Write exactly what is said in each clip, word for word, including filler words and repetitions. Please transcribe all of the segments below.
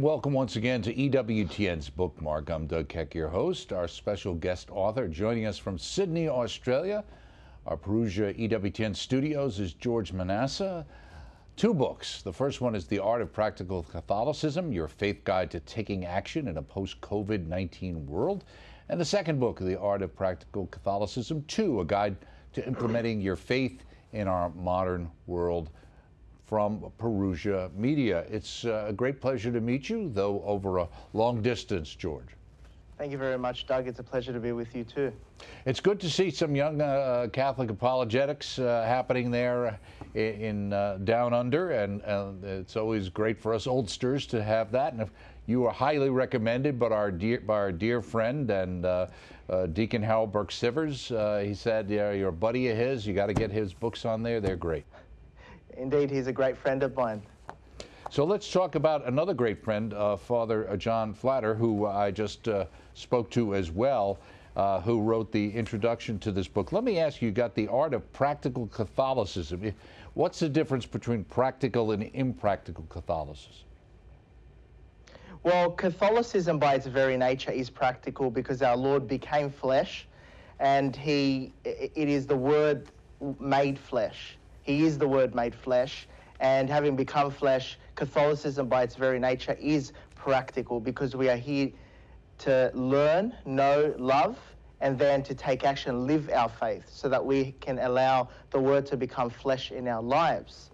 welcome once again to E W T N's Bookmark. I'm Doug Keck, your host. Our special guest author joining us from Sydney, Australia. Our Perugia E W T N studios is George Manassa. Two books. The first one is The Art of Practical Catholicism, Your Faith Guide to Taking Action in a Post-COVID nineteen World. And the second book, The Art of Practical Catholicism two, A Guide to Implementing Your Faith in Our Modern World, from Perugia Media. It's uh, a great pleasure to meet you, though over a long distance, George. Thank you very much, Doug. It's a pleasure to be with you, too. It's good to see some young uh, Catholic apologetics uh, happening there in, in uh, Down Under, and uh, it's always great for us oldsters to have that. And if you are highly recommended by our dear, by our dear friend and uh, uh, Deacon Harold Burke-Sivers. Uh, he said, yeah, you're a buddy of his. You got to get his books on there. They're great. Indeed, he's a great friend of mine. So let's talk about another great friend, uh, Father John Flatter, who I just uh, spoke to as well, uh, who wrote the introduction to this book. Let me ask you, you got The Art of Practical Catholicism. What's the difference between practical and impractical Catholicism? Well, Catholicism by its very nature is practical because our Lord became flesh, and he, it is the Word made flesh. He is the Word made flesh, and having become flesh, Catholicism by its very nature is practical because we are here to learn, know, love, and then to take action, live our faith so that we can allow the Word to become flesh in our lives.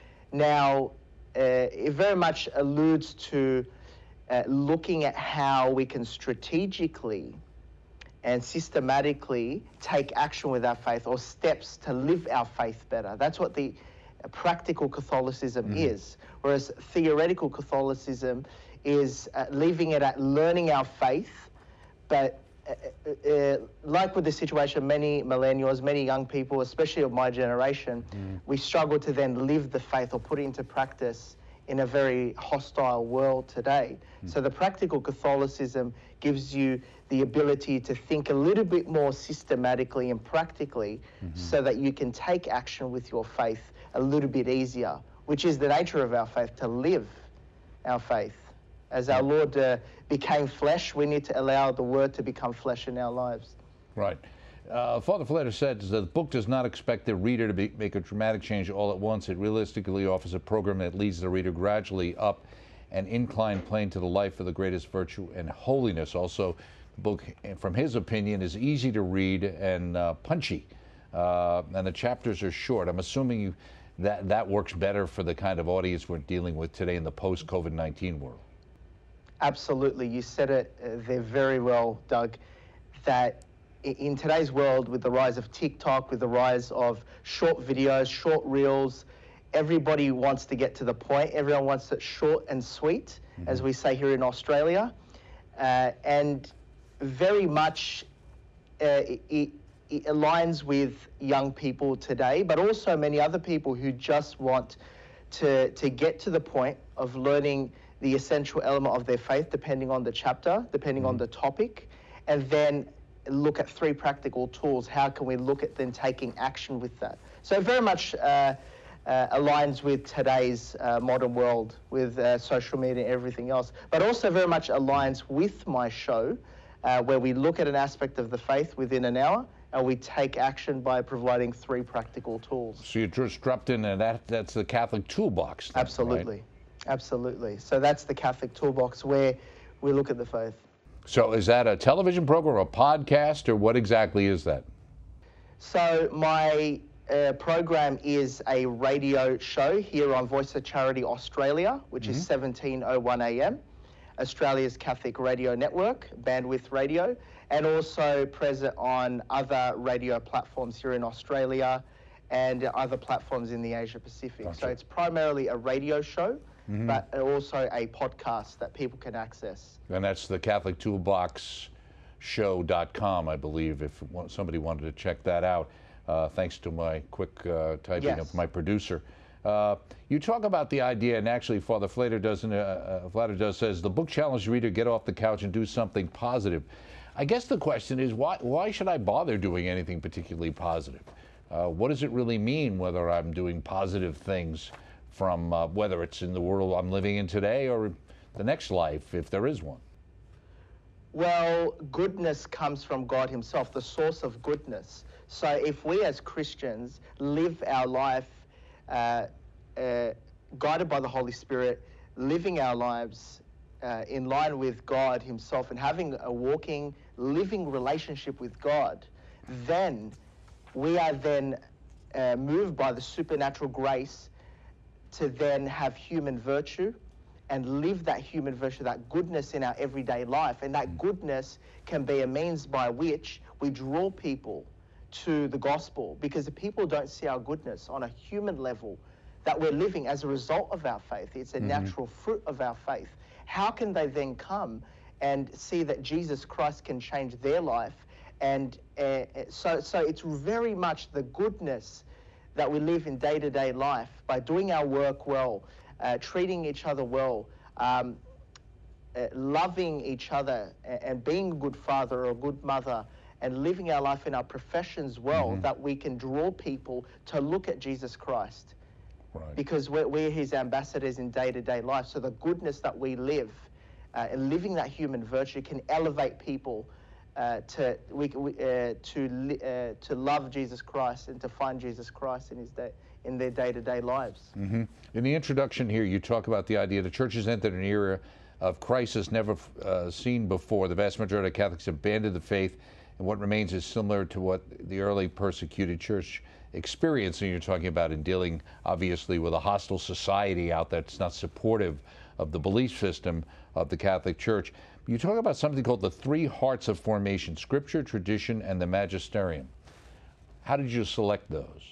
Now, uh, it very much alludes to uh, looking at how we can strategically and systematically take action with our faith, or steps to live our faith better. That's what the practical Catholicism mm. is. Whereas theoretical Catholicism is uh, leaving it at learning our faith, but uh, uh, like with the situation, many millennials, many young people, especially of my generation, mm. we struggle to then live the faith or put it into practice in a very hostile world today. Mm. So the practical Catholicism gives you the ability to think a little bit more systematically and practically mm-hmm. so that you can take action with your faith a little bit easier, which is the nature of our faith, to live our faith. As our Lord uh, became flesh, we need to allow the Word to become flesh in our lives. Right. Uh, Father Flatter said the book does not expect the reader to be, make a dramatic change all at once. It realistically offers a program that leads the reader gradually up an inclined plane to the life of the greatest virtue and holiness. Also, the book, from his opinion, is easy to read and uh, punchy, uh, and the chapters are short. I'm assuming you, that that works better for the kind of audience we're dealing with today in the post-COVID nineteen world. Absolutely. You said it uh, there very well, Doug, that in today's world, with the rise of TikTok, with the rise of short videos, short reels, everybody wants to get to the point. Everyone wants it short and sweet, mm-hmm. as we say here in Australia. Uh, and very much uh, it, it aligns with young people today, but also many other people who just want to, to get to the point of learning the essential element of their faith, depending on the chapter, depending mm-hmm. on the topic, and then look at three practical tools. How can we look at then taking action with that? So it very much uh, uh, aligns with today's uh, modern world, with uh, social media and everything else, but also very much aligns with my show, uh, where we look at an aspect of the faith within an hour, and we take action by providing three practical tools. So you just dropped in, and that, that's the Catholic Toolbox. Then, Absolutely. Right? Absolutely. So that's the Catholic Toolbox, where we look at the faith. So is that a television program, or a podcast, or what exactly is that? So my uh, program is a radio show here on Voice of Charity Australia, which mm-hmm. is seventeen oh one A M, Australia's Catholic radio network, Bandwidth Radio, and also present on other radio platforms here in Australia and other platforms in the Asia Pacific. Gotcha. So it's primarily a radio show, mm-hmm. but also a podcast that people can access. And that's the Catholic Toolbox show dot com, I believe, if somebody wanted to check that out, uh, thanks to my quick uh, typing yes. of my producer. Uh, you talk about the idea, and actually Father Flatter doesn't, uh, uh, Flatter does says, the book challenged the reader to get off the couch and do something positive. I guess the question is, why, why should I bother doing anything particularly positive? Uh, what does it really mean whether I'm doing positive things from uh, whether it's in the world I'm living in today or the next life, if there is one? Well, goodness comes from God himself, the source of goodness. So if we as Christians live our life uh, uh, guided by the Holy Spirit, living our lives uh, in line with God himself and having a walking, living relationship with God, then we are then uh, moved by the supernatural grace to then have human virtue and live that human virtue, that goodness in our everyday life. And that goodness can be a means by which we draw people to the gospel, because if people don't see our goodness on a human level that we're living as a result of our faith, it's a mm-hmm. natural fruit of our faith, how can they then come and see that Jesus Christ can change their life? And uh, so, so it's very much the goodness that we live in day-to-day life by doing our work well, uh, treating each other well, um, uh, loving each other, and, and being a good father or a good mother, and living our life in our professions well, mm-hmm. that we can draw people to look at Jesus Christ. Right. Because we're, we're his ambassadors in day-to-day life. So the goodness that we live, uh, and living that human virtue, can elevate people uh, to we, we, uh, to uh, to love Jesus Christ and to find Jesus Christ in his day in their day-to-day lives. Mm-hmm. In the introduction here, you talk about the idea the church has entered an era of crisis never uh, seen before. The vast majority of Catholics have abandoned the faith, and what remains is similar to what the early persecuted church experienced. And you're talking about in dealing, obviously, with a hostile society out there that's not supportive of the belief system of the Catholic Church. You talk about something called the three hearts of formation: Scripture, tradition, and the magisterium. How did you select those?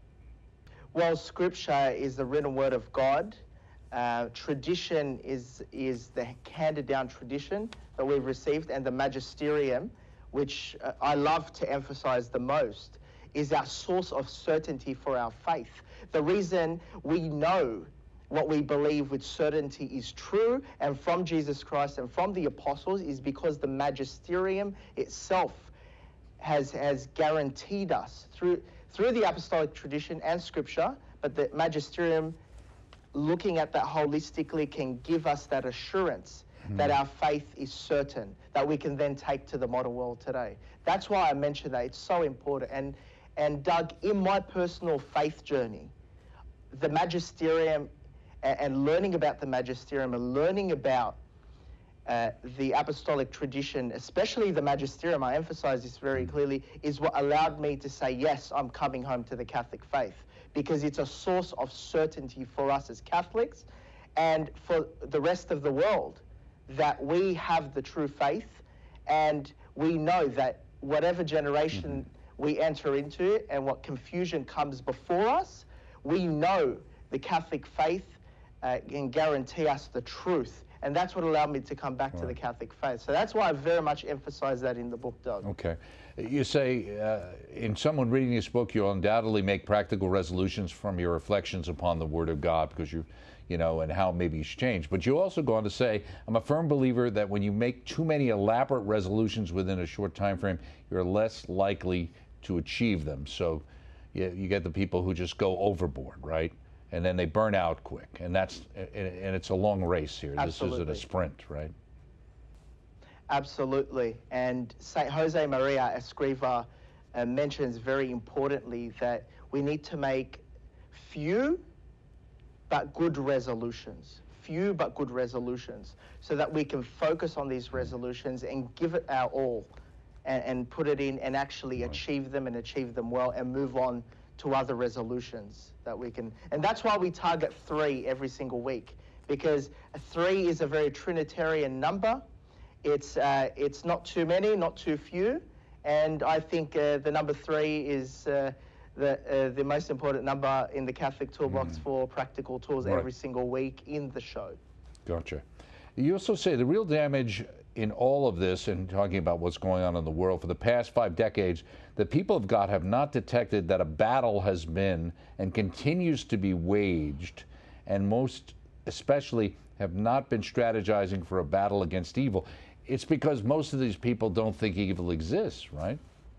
Well, Scripture is the written word of God. Uh, tradition is is the handed down tradition that we've received, and the magisterium, which uh, I love to emphasize the most, is our source of certainty for our faith. The reason we know what we believe with certainty is true and from Jesus Christ and from the apostles is because the magisterium itself has has guaranteed us through through the apostolic tradition and Scripture, but the magisterium, looking at that holistically, can give us that assurance mm. that our faith is certain, that we can then take to the modern world today. That's why I mentioned that. It's so important. And and Doug, in my personal faith journey, the magisterium and, and learning about the magisterium and learning about uh, the apostolic tradition, especially the magisterium, I emphasize this very clearly, is what allowed me to say, yes, I'm coming home to the Catholic faith, because it's a source of certainty for us as Catholics and for the rest of the world, that we have the true faith, and we know that whatever generation mm-hmm. we enter into it and what confusion comes before us, we know the Catholic faith uh, can guarantee us the truth. And that's what allowed me to come back right. to the Catholic faith. So that's why I very much emphasize that in the book, Doug. Okay. You say, uh, in someone reading this book, you'll undoubtedly make practical resolutions from your reflections upon the Word of God, because you, you know, and how maybe it's changed. But you also go on to say, I'm a firm believer that when you make too many elaborate resolutions within a short time frame, you're less likely to achieve them. So you, you get the people who just go overboard, right? And then they burn out quick, and that's and it's a long race here. Absolutely. This isn't a sprint, right? Absolutely. And Saint Jose Maria Escriva uh, mentions very importantly that we need to make few but good resolutions. Few but good resolutions, so that we can focus on these resolutions and give it our all, and, and put it in and actually right. achieve them and achieve them well, and move on to other resolutions that we can. And that's why we target three every single week, because three is a very Trinitarian number. It's uh, it's not too many, not too few, and I think uh, the number three is uh, the uh, the most important number in the Catholic Toolbox mm. for practical tools right. every single week in the show. Gotcha. You also say the real damage in all of this, and talking about what's going on in the world for the past five decades, the people of God have not detected that a battle has been and continues to be waged, and most especially have not been strategizing for a battle against evil. It's because most of these people don't think evil exists, right?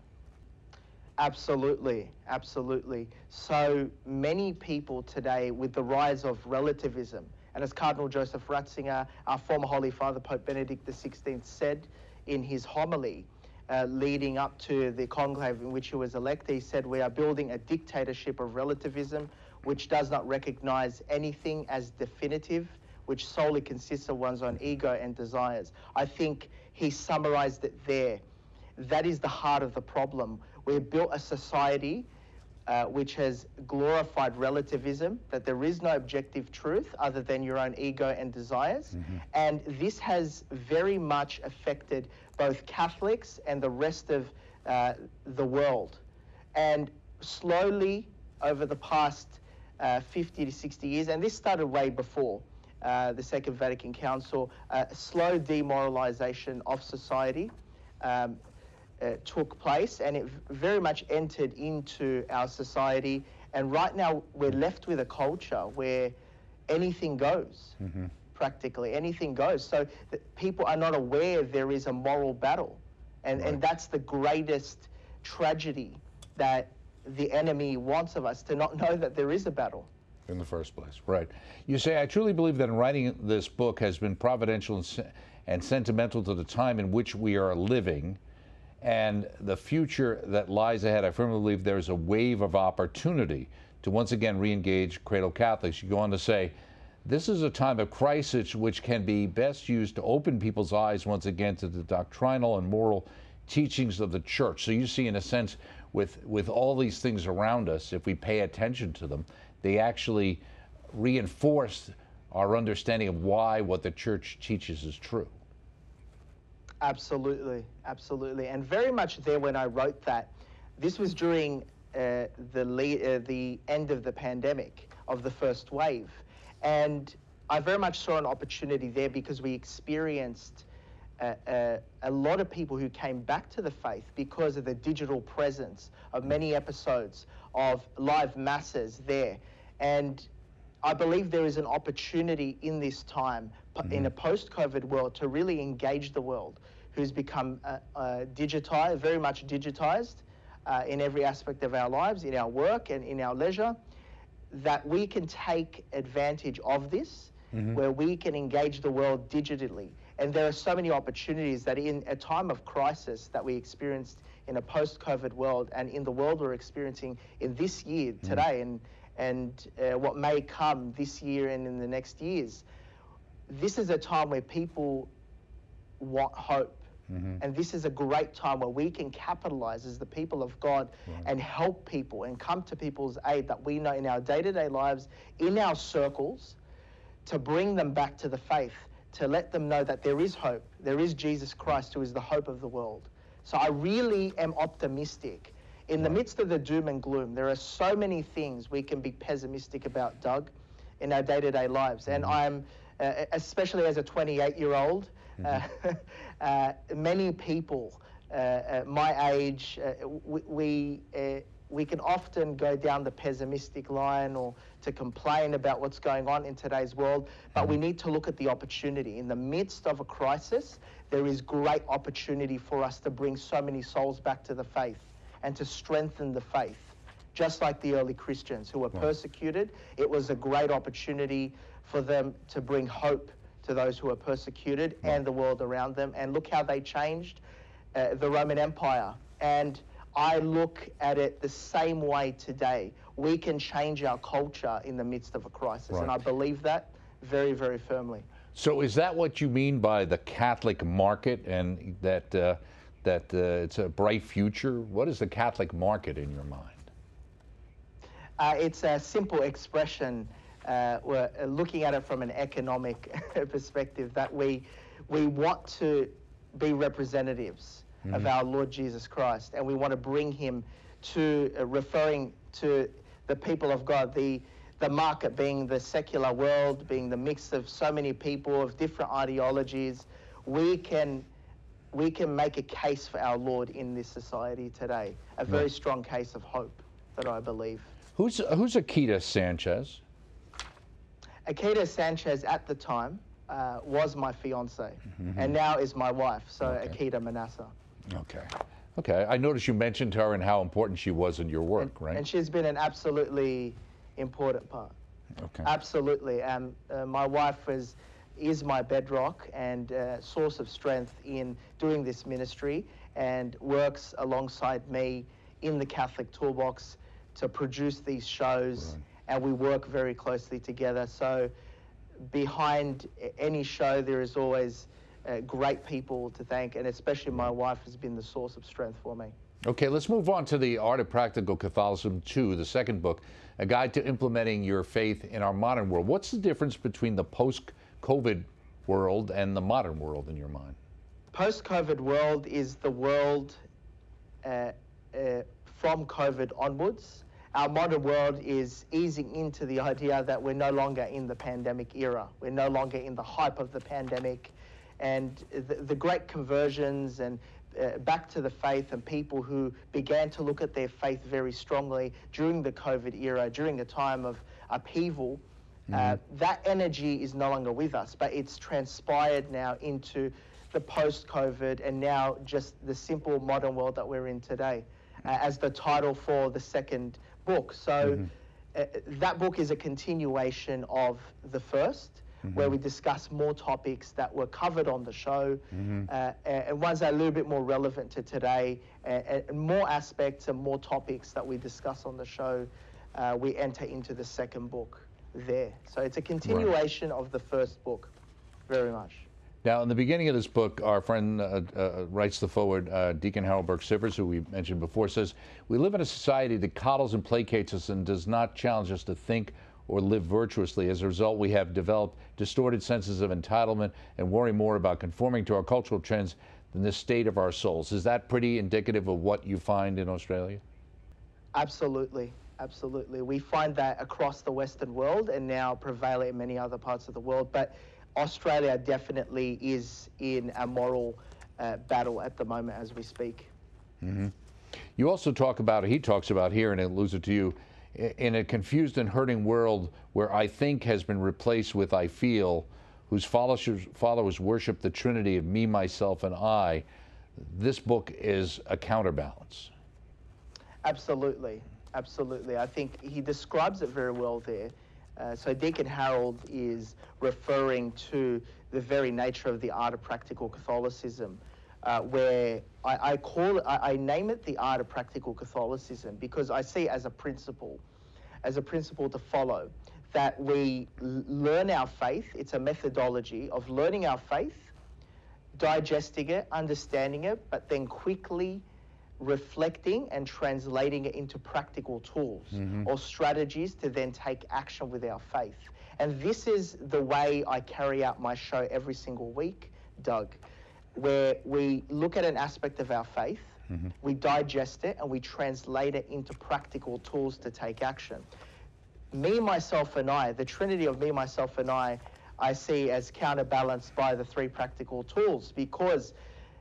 Absolutely, absolutely. So many people today, with the rise of relativism And as Cardinal Joseph Ratzinger, our former Holy Father, Pope Benedict the sixteenth, said in his homily uh, leading up to the conclave in which he was elected, he said, "We are building a dictatorship of relativism which does not recognize anything as definitive, which solely consists of one's own ego and desires." I think he summarized it there. That is the heart of the problem. We've built a society uh, which has glorified relativism, that there is no objective truth other than your own ego and desires. Mm-hmm. And this has very much affected both Catholics and the rest of uh, the world. And slowly, over the past uh, fifty to sixty years, and this started way before uh, the Second Vatican Council, uh, slow demoralization of society um, uh, took place, and it very much entered into our society. And right now, we're left with a culture where anything goes. Mm-hmm. Practically anything goes. So that people are not aware there is a moral battle. And, right. and that's the greatest tragedy that the enemy wants of us, to not know that there is a battle. In the first place, right. You say, "I truly believe that in writing this book has been providential and, se and sentimental to the time in which we are living and the future that lies ahead. I firmly believe there is a wave of opportunity to once again re-engage cradle Catholics." You go on to say, "This is a time of crisis which can be best used to open people's eyes once again to the doctrinal and moral teachings of the Church." So you see, in a sense, with, with all these things around us, if we pay attention to them, they actually reinforce our understanding of why what the Church teaches is true. Absolutely, absolutely. And very much there when I wrote that, this was during uh, the, le uh, the end of the pandemic, of the first wave. And I very much saw an opportunity there because we experienced uh, uh, a lot of people who came back to the faith because of the digital presence of many episodes of live masses there. And I believe there is an opportunity in this time, mm-hmm. in a post-COVID world, to really engage the world, who's become uh, uh, digitized, very much digitized uh, in every aspect of our lives, in our work and in our leisure, that we can take advantage of this, mm-hmm. where we can engage the world digitally. And there are so many opportunities that in a time of crisis that we experienced in a post-COVID world, and in the world we're experiencing in this year, mm-hmm. today, and, and uh, what may come this year and in the next years, this is a time where people want hope. Mm-hmm. And this is a great time where we can capitalize as the people of God, right. and help people and come to people's aid that we know in our day-to-day lives, in our circles, to bring them back to the faith, to let them know that there is hope. There is Jesus Christ, who is the hope of the world. So I really am optimistic. In right. the midst of the doom and gloom, there are so many things we can be pessimistic about, Doug, in our day-to-day lives. Mm-hmm. And I'm, uh, especially as a twenty-eight-year-old, Mm-hmm. uh, uh, many people uh, uh, my age, uh, we we, uh, we can often go down the pessimistic line, or to complain about what's going on in today's world, but mm-hmm. we need to look at the opportunity. In the midst of a crisis, there is great opportunity for us to bring so many souls back to the faith and to strengthen the faith. Just like the early Christians who were wow. persecuted, it was a great opportunity for them to bring hope to those who are persecuted yeah. and the world around them. And look how they changed uh, the Roman Empire. And I look at it the same way today. We can change our culture in the midst of a crisis. Right. And I believe that very, very firmly. So is that what you mean by the Catholic market, and that, uh, that uh, it's a bright future? What is the Catholic market in your mind? Uh, it's a simple expression. Uh, we're looking at it from an economic perspective, that we we want to be representatives mm-hmm. of our Lord Jesus Christ, and we want to bring him to, uh, referring to the people of God, the the market being the secular world, being the mix of so many people of different ideologies. We can we can make a case for our Lord in this society today, a very yeah. strong case of hope that I believe. Who's who's Akita Sanchez? Akita Sanchez at the time uh, was my fiance, mm-hmm. and now is my wife, so okay. Akita Manasseh. Okay. Okay. I noticed you mentioned her and how important she was in your work, and, right? And she's been an absolutely important part. Okay. Absolutely. Um, uh, my wife was, is my bedrock and uh, source of strength in doing this ministry, and works alongside me in the Catholic Toolbox to produce these shows, Right. and we work very closely together. So behind any show, there is always uh, great people to thank, and especially my wife has been the source of strength for me. Okay, let's move on to The Art of Practical Catholicism two, the second book, a guide to implementing your faith in our modern world. What's the difference between the post-COVID world and the modern world in your mind? Post-COVID world is the world uh, uh, from COVID onwards. Our modern world is easing into the idea that we're no longer in the pandemic era. We're no longer in the hype of the pandemic. And the, the great conversions and uh, back to the faith, and people who began to look at their faith very strongly during the COVID era, during a time of upheaval, mm-hmm. uh, that energy is no longer with us, but it's transpired now into the post-COVID and now just the simple modern world that we're in today, uh, as the title for the second book. So mm-hmm. uh, that book is a continuation of the first, mm-hmm. where we discuss more topics that were covered on the show, mm-hmm. uh, and ones that are a little bit more relevant to today, and, and more aspects and more topics that we discuss on the show, uh, we enter into the second book there. So it's a continuation right. of the first book, very much. Now, in the beginning of this book, our friend uh, uh, writes the foreword, uh, Deacon Harold Burke-Sivers, who we mentioned before, says, "We live in a society that coddles and placates us and does not challenge us to think or live virtuously. As a result, we have developed distorted senses of entitlement and worry more about conforming to our cultural trends than the state of our souls." Is that pretty indicative of what you find in Australia? Absolutely. Absolutely. We find that across the Western world and now prevalent in many other parts of the world. But Australia definitely is in a moral uh, battle at the moment as we speak. Mm-hmm. You also talk about, he talks about here, and it alludes it to you, in a confused and hurting world where I think has been replaced with I feel, whose followers, followers worship the trinity of me, myself, and I, this book is a counterbalance. Absolutely. Absolutely. I think he describes it very well there. Uh, so Deacon Harold is referring to the very nature of the art of practical Catholicism, uh, where I, I call it, I, I name it the art of practical Catholicism because I see it as a principle, as a principle to follow, that we learn our faith. It's a methodology of learning our faith, digesting it, understanding it, but then quickly reflecting and translating it into practical tools mm-hmm. or strategies to then take action with our faith. And this is the way I carry out my show every single week, Doug, where we look at an aspect of our faith, mm-hmm. we digest it, and we translate it into practical tools to take action. Me, myself, and I, the trinity of me, myself, and I, I see as counterbalanced by the three practical tools, because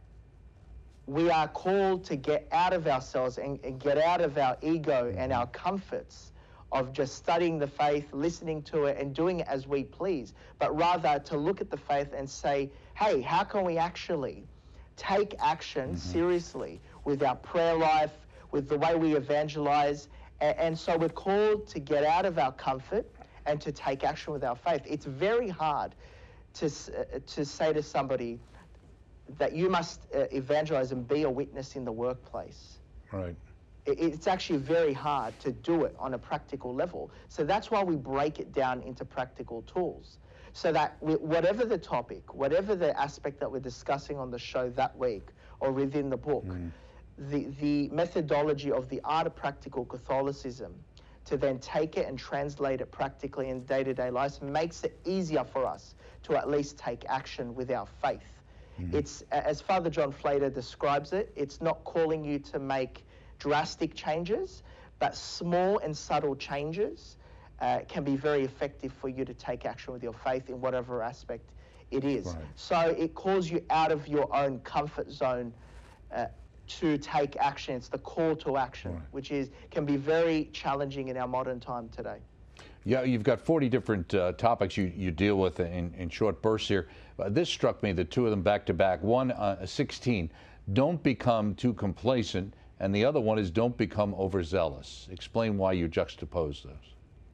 we are called to get out of ourselves and, and get out of our ego and our comforts of just studying the faith, listening to it, and doing it as we please, but rather to look at the faith and say, hey, how can we actually take action mm-hmm. seriously with our prayer life, with the way we evangelize? And, and so we're called to get out of our comfort and to take action with our faith. It's very hard to, uh, to say to somebody that you must uh, evangelize and be a witness in the workplace. Right. It, it's actually very hard to do it on a practical level. So that's why we break it down into practical tools. So that we, whatever the topic, whatever the aspect that we're discussing on the show that week or within the book, mm. the, the methodology of the art of practical Catholicism to then take it and translate it practically in day-to-day life makes it easier for us to at least take action with our faith. Mm-hmm. It's, as Father John Flater describes it, it's not calling you to make drastic changes, but small and subtle changes uh, can be very effective for you to take action with your faith in whatever aspect it is. Right. So it calls you out of your own comfort zone uh, to take action. It's the call to action, right. which is can be very challenging in our modern time today. Yeah, you've got forty different uh, topics you, you deal with in, in short bursts here. Uh, this struck me, the two of them back to back. One, uh, sixteen, don't become too complacent, and the other one is don't become overzealous. Explain why you juxtapose those.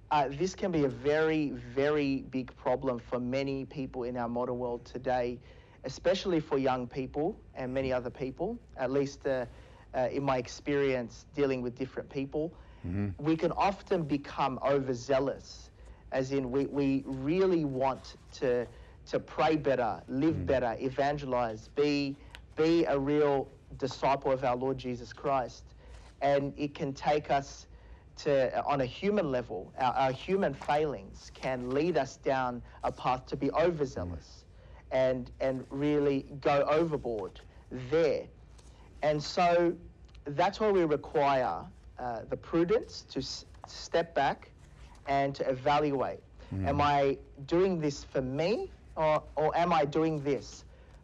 uh, this can be a very, very big problem for many people in our modern world today, especially for young people and many other people, at least uh, uh, in my experience dealing with different people. Mm-hmm. We can often become overzealous, as in we, we really want to, to pray better, live mm-hmm. better, evangelize, be, be a real disciple of our Lord Jesus Christ. And it can take us to, on a human level, our, our human failings can lead us down a path to be overzealous and, and really go overboard there. And so that's why we require uh, the prudence to s step back and to evaluate. Mm. Am I doing this for me, or, or am I doing this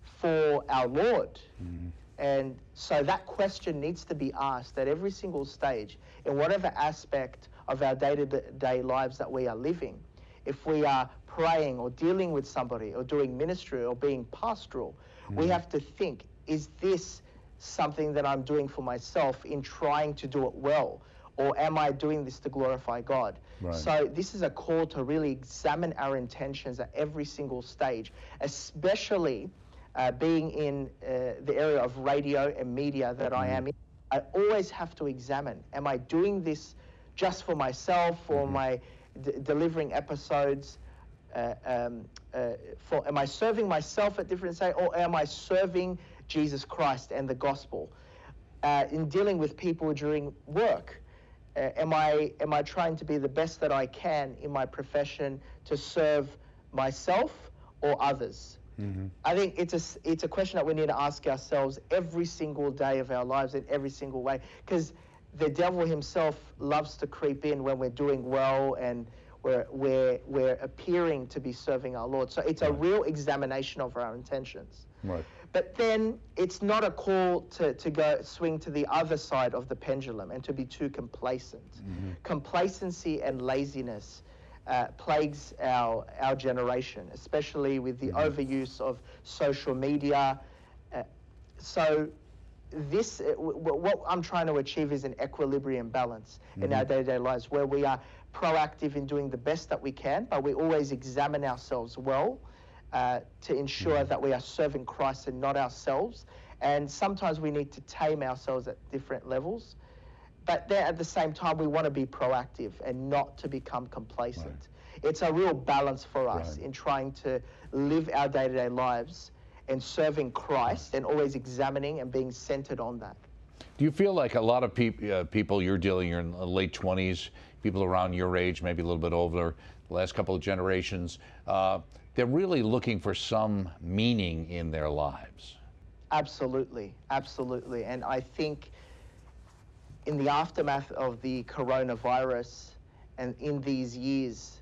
for our Lord? Mm. And so that question needs to be asked at every single stage in whatever aspect of our day-to-day lives that we are living. If we are praying or dealing with somebody or doing ministry or being pastoral, mm. we have to think, is this something that I'm doing for myself in trying to do it well? Or am I doing this to glorify God? Right. So this is a call to really examine our intentions at every single stage, especially Uh, being in uh, the area of radio and media that mm-hmm. I am in. I always have to examine, am I doing this just for myself, or mm-hmm. am I d delivering episodes, uh, um, uh, for, am I serving myself at different stages, or am I serving Jesus Christ and the gospel? Uh, in dealing with people during work, uh, am I, am I trying to be the best that I can in my profession to serve myself or others? Mm-hmm. I think it's a, it's a question that we need to ask ourselves every single day of our lives in every single way, because the devil himself loves to creep in when we're doing well and we're, we're, we're appearing to be serving our Lord. So it's right. a real examination of our intentions. Right. But then it's not a call to, to go swing to the other side of the pendulum and to be too complacent. Mm-hmm. Complacency and laziness Uh, plagues our our generation, especially with the mm-hmm. overuse of social media. Uh, so this, uh, w what I'm trying to achieve is an equilibrium balance mm-hmm. in our day-to-day lives, where we are proactive in doing the best that we can, but we always examine ourselves well uh, to ensure mm-hmm. that we are serving Christ and not ourselves. And sometimes we need to tame ourselves at different levels. But then at the same time, we want to be proactive and not to become complacent. Right. It's a real balance for us right. in trying to live our day-to-day lives and serving Christ and always examining and being centered on that. Do you feel like a lot of peop uh, people you're dealing, you're in the late twenties, people around your age, maybe a little bit older, the last couple of generations, uh, they're really looking for some meaning in their lives? Absolutely, absolutely. And I think in the aftermath of the coronavirus and in these years,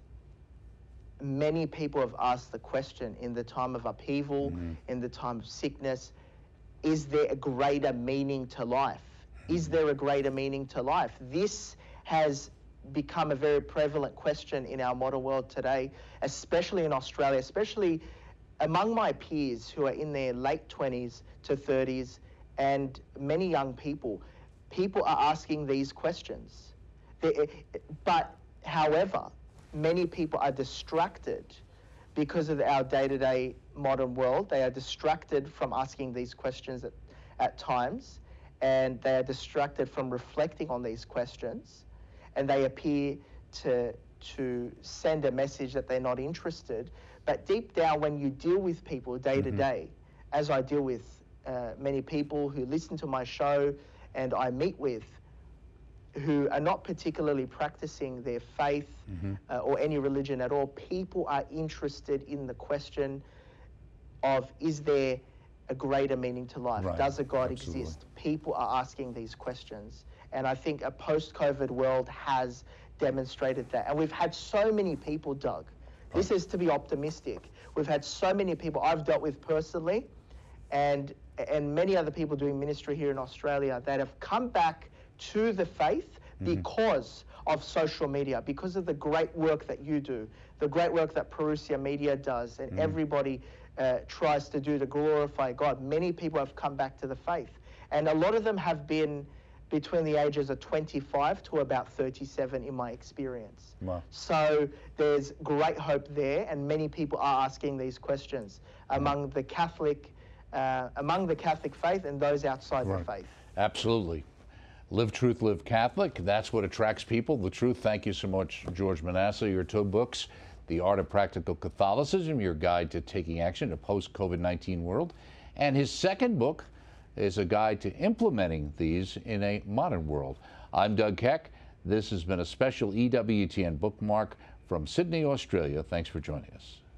many people have asked the question in the time of upheaval, mm-hmm. in the time of sickness, is there a greater meaning to life? Mm-hmm. Is there a greater meaning to life? This has become a very prevalent question in our modern world today, especially in Australia, especially among my peers who are in their late twenties to thirties and many young people. People are asking these questions. They, but, however, many people are distracted because of our day-to-day modern world. They are distracted from asking these questions at, at times, and they are distracted from reflecting on these questions, and they appear to, to send a message that they're not interested. But deep down, when you deal with people day-to-day, mm-hmm. as I deal with uh, many people who listen to my show, and I meet with, who are not particularly practicing their faith mm-hmm. uh, or any religion at all, people are interested in the question of, is there a greater meaning to life? Right. Does a God Absolutely. Exist? People are asking these questions. And I think a post-COVID world has demonstrated that. And we've had so many people, Doug. Right. This is to be optimistic. We've had so many people I've dealt with personally, and and many other people doing ministry here in Australia that have come back to the faith mm-hmm. because of social media, because of the great work that you do, the great work that Parousia Media does, and mm-hmm. everybody uh, tries to do to glorify God. Many people have come back to the faith, and a lot of them have been between the ages of twenty-five to about thirty-seven in my experience. Wow. So there's great hope there, and many people are asking these questions among the Catholic, uh, among the Catholic faith and those outside Right. the faith. Absolutely. Live Truth, Live Catholic. That's what attracts people, the truth. Thank you so much, George Manasse. Your two books, The Art of Practical Catholicism, Your Guide to Taking Action in a Post-COVID nineteen World. And his second book is a guide to implementing these in a modern world. I'm Doug Keck. This has been a special E W T N bookmark from Sydney, Australia. Thanks for joining us.